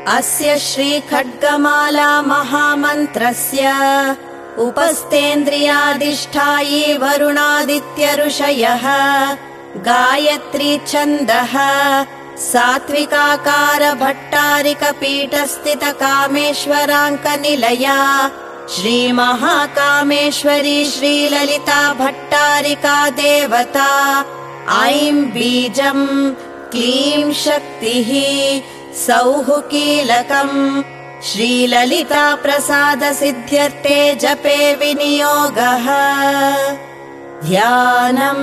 अस्य श्रीखड्गमाला महामन्त्रस्य उपस्थेन्द्रियाधिष्ठायी वरुणादित्य-ऋषयः गायत्री छन्दः सात्विकाकार भट्टारिकपीठस्थितकामेश्वराङ्कनिलया श्रीमहाकामेश्वरी श्रीललिता भट्टारिका देवता ऐं बीजं क्लीं शक्तिः सौः कीलकम् श्रीललिता प्रसाद सिद्ध्यर्थे जपे विनियोगः ध्यानम्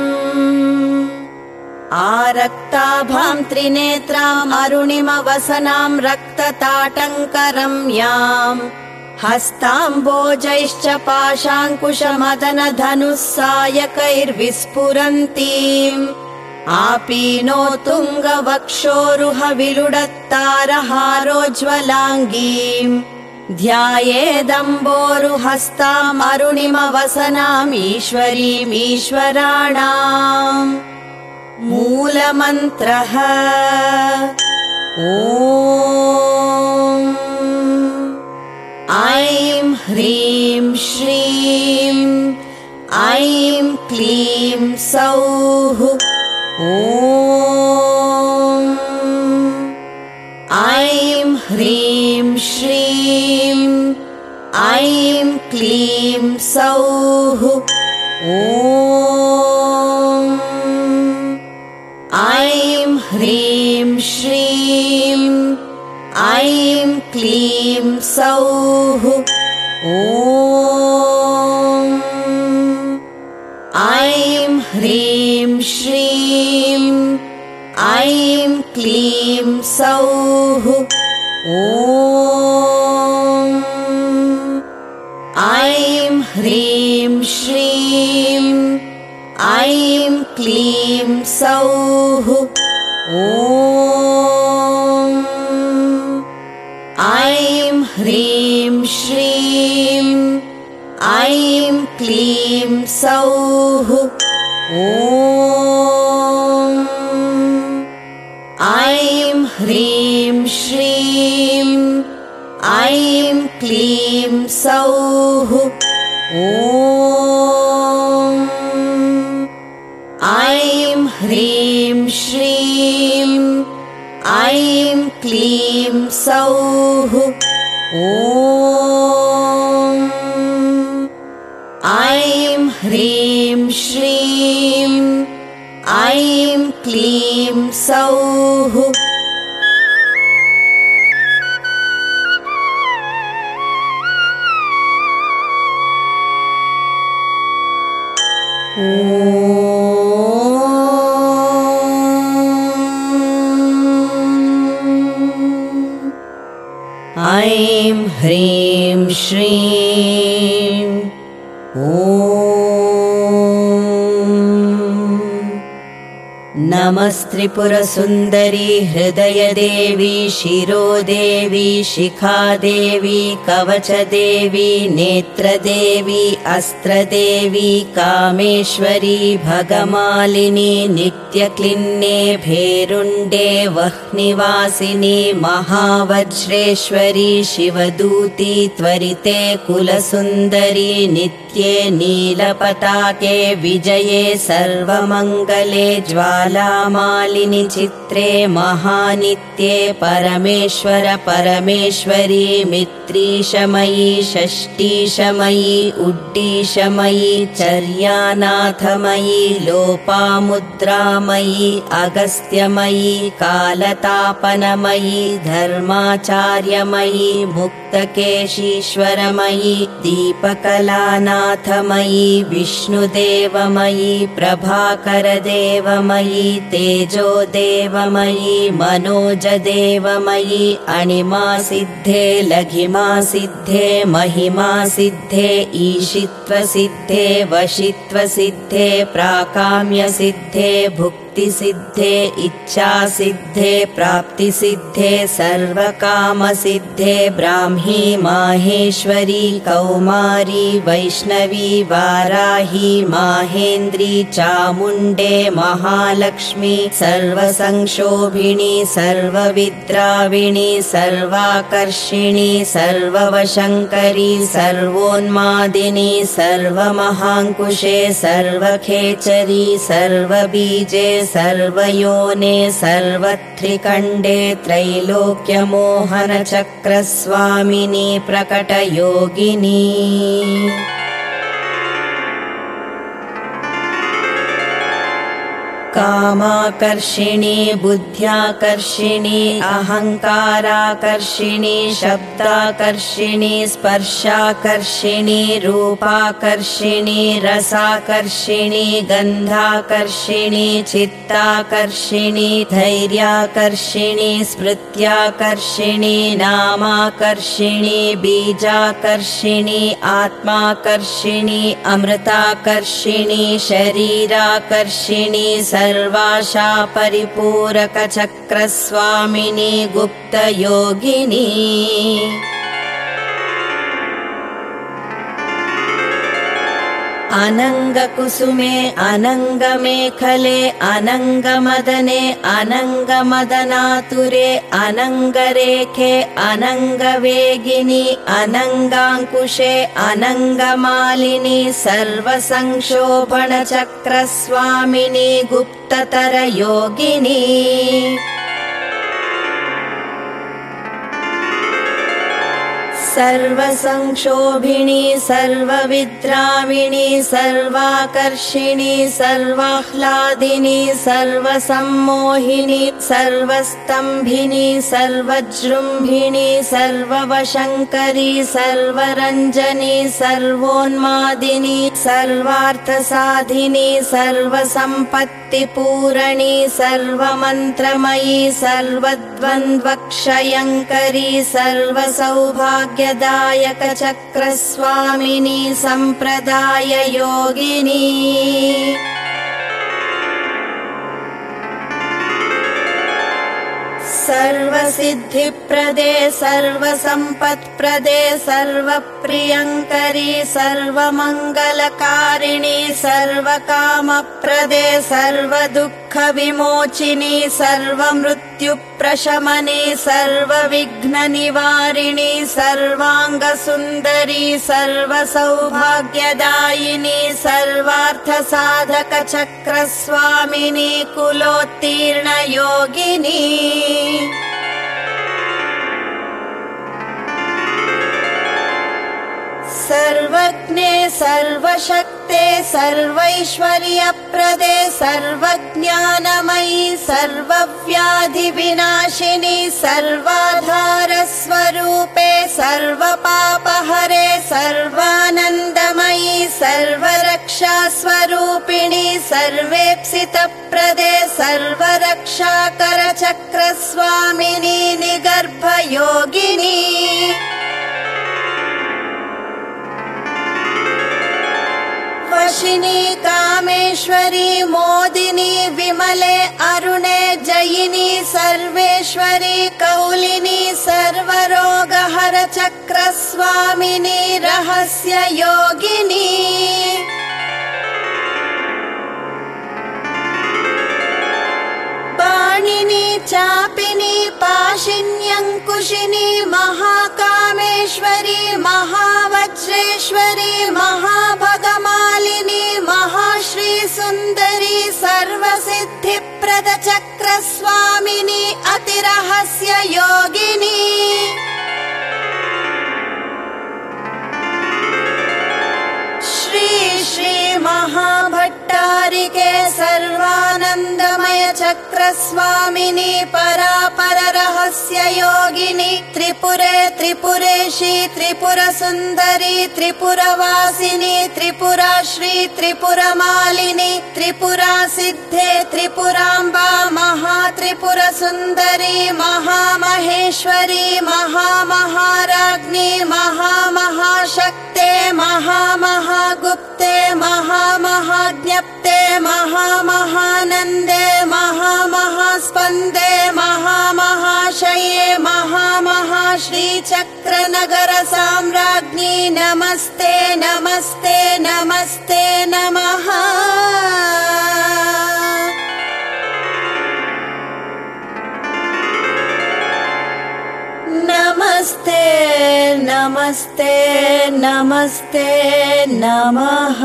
आरक्ताभां त्रिनेत्राम् अरुणिमवसनां रक्तताटङ्करम्याम् हस्ताम्बोजैश्च पाशाङ्कुशमदनधनुः सायकैर्विस्फुरन्तीम् आपीनो तुङ्गवक्षोरुहविलुडत्तारहारोज्ज्वलाङ्गीम् ध्यायेदम्बोरुहस्ताम् अरुणिमवसनाम् ईश्वरीमीश्वराणाम् मूलमन्त्रः ॐ ऐं ह्रीं श्रीं ऐं क्लीं सौः ॐ ऐं ह्रीं श्रीं ऐं क्लीं सौः ॐ ऐं ह्रीं श्रीं ऐं क्लीं सौः ॐ ऐं ह्रीं श्रीं ऐं क्लीं सौः ॐ ऐं ह्रीं श्रीं ऐं क्लीं सौः ॐ ऐं ह्रीं श्रीं ऐं क्लीं सौः ॐ ऐं ह्रीं श्रीं ऐं क्लीं सौः ॐ ऐं ह्रीं श्रीं ऐं क्लीं सौः ॐ ऐं ह्रीं श्रीं ऐं क्लीं सौः ऐं ह्रीं श्रीं ॐ नमस्त्रिपुरसुन्दरी हृदयदेवी शिरोदेवी शिखादेवी कवचदेवी नेत्रदेवी अस्त्रदेवी कामेश्वरी भगमालिनी नित्यक्लिन्ने भेरुण्डे वह्निवासिनी महावज्रेश्वरी शिवदूती त्वरिते कुलसुन्दरी नित्ये नीलपताके विजये सर्वमङ्गले ज्वालामालिनि चित्रे महानित्ये परमेश्वर परमेश्वरी मित्रीशमयी षष्ठीशमयी उड्डीशमयी चर्यानाथमयी लोपामुद्रामयी अगस्त्यमयी कालतापनमयी धर्माचार्यमयी मुक्तकेशीश्वरमयी दीपकलानाथमयी विष्णुदेवमयी प्रभाकरदेवमयी तेजोदेवमयी मनोजदेवमयी अणिमासिद्धे लघिमासिद्धे महिमासिद्धे ईशित्वसिद्धे वशित्वसिद्धे प्राकाम्यसिद्धे भुक्ति कीर्तिसिद्धे इच्छासिद्धे प्राप्तिसिद्धे सर्वकामसिद्धे ब्राह्मी माहेश्वरी कौमारी वैष्णवी वाराही माहेन्द्री चामुण्डे महालक्ष्मी सर्वसंक्षोभिणी सर्वविद्राविणी सर्वाकर्षिणी सर्ववशङ्करी सर्वोन्मादिनी सर्वमहाङ्कुशे सर्वखेचरी सर्वबीजे सर्वयोने सर्वत्रिकण्डे त्रैलोक्यमोहनचक्रस्वामिनी प्रकटयोगिनी कामाकर्षिणी बुद्ध्याकर्षिणी अहङ्काराकर्षिणी शब्दाकर्षिणी स्पर्शाकर्षिणी रूपाकर्षिणी रसाकर्षिणी गन्धाकर्षिणी चित्ताकर्षिणी धैर्याकर्षिणी स्मृत्याकर्षिणी नामाकर्षिणी बीजाकर्षिणी आत्माकर्षिणी अमृताकर्षिणी शरीराकर्षिणी सर्वाशा परिपूरकचक्रस्वामिनी गुप्तयोगिनी अनङ्गकुसुमे अनङ्गमेखले अनङ्गमदने अनङ्गमदनातुरे अनङ्गरेखे अनङ्गवेगिनी अनङ्गाङ्कुशे अनङ्गमालिनी सर्वसंक्षोभणचक्रस्वामिनी गुप्ततरयोगिनी सर्वसंक्षोभिणी सर्वविद्राविणी सर्वाकर्षिणी सर्वाह्लादिनी सर्वसम्मोहिनी सर्वस्तम्भिनी सर्वजृम्भिणी सर्ववशङ्करी सर्वरञ्जनी सर्वोन्मादिनी सर्वार्थसाधिनी सर्वसम्पत्तिपूरणी सर्वमन्त्रमयी सर्वद्वन्द्वक्षयङ्करी सर्वसौभाग्यदायकचक्रस्वामिनी सम्प्रदाययोगिनी सर्वसिद्धिप्रदे सर्वसम्पत्प्रदे सर्वप्रियङ्करी सर्वमङ्गलकारिणी सर्वकामप्रदे सर्वदुःखविमोचिनी सर्वमृत्युप्रशमनी सर्वविघ्ननिवारिणी सर्वाङ्गसुन्दरी सर्वसौभाग्यदायिनी सर्वार्थसाधकचक्रस्वामिनी कुलोत्तीर्णयोगिनी सर्वज्ञे सर्वशक्ते सर्वैश्वर्यप्रदे सर्वज्ञानमयी सर्वव्याधिविनाशिनी सर्वाधारस्वरूपे सर्वपापहरे सर्वानन्दमयी सर्वरक्षास्वरूपिणी सर्वेप्सितप्रदे सर्वरक्षाकरचक्रस्वामिनी निगर्भयोगिनी वशिनी कामेश्वरी मोदिनी विमले अरुणे जयिनी सर्वेश्वरी कौलिनी सर्वरोगहरचक्रस्वामिनी रहस्ययोगिनी पाणिनी चापिनी पाशिन्यङ्कुशिनी महाकामेश्वरी महावज्रेश्वरी महाभगमालिनी महाश्रीसुन्दरी सर्वसिद्धिप्रदचक्रस्वामिनी अतिरहस्ययोगिनी श्री श्री महाभट्टारिके सर्वानन्दमय चक्रस्वामिनी परापर रहस्ययोगिनी त्रिपुरे त्रिपुरेशी त्रिपुरसुन्दरी त्रिपुरवासिनी त्रिपुराश्री त्रिपुरमालिनी त्रिपुरासिद्धे त्रिपुराम्बा महात्रिपुरसुन्दरी महामहेश्वरी महामहाराज्ञी महामहाशक्ते महामहागुप्ता महामहात्मते महामहाज्ञप्ते महामहानन्दे महामहास्पन्दे महामहाशये महामहाश्रीचक्रनगर साम्राज्ञी नमस्ते नमस्ते नमस्ते नमः। नमस्ते नमस्ते नमस्ते नमः।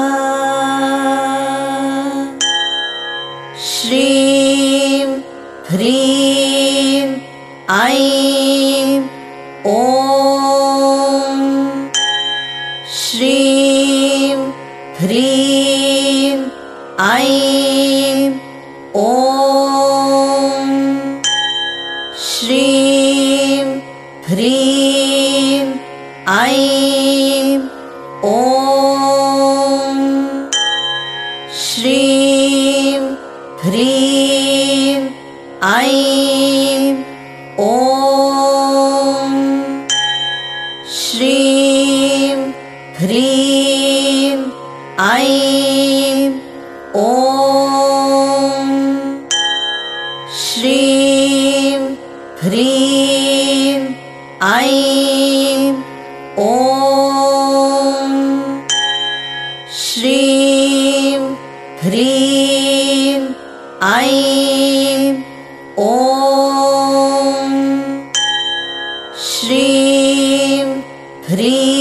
श्रीं ह्रीं ऐं ॐ श्रीं ह्रीं ऐं ॐ श्रीं ह्रीं ऐं ॐ श्रीं ह्रीं ऐं ॐ श्रीं ह्रीं ऐं ॐ श्रीं ह्रीं ऐं ॐ श्रीं ह्रीं ऐं ॐ श्रीं ह्रीं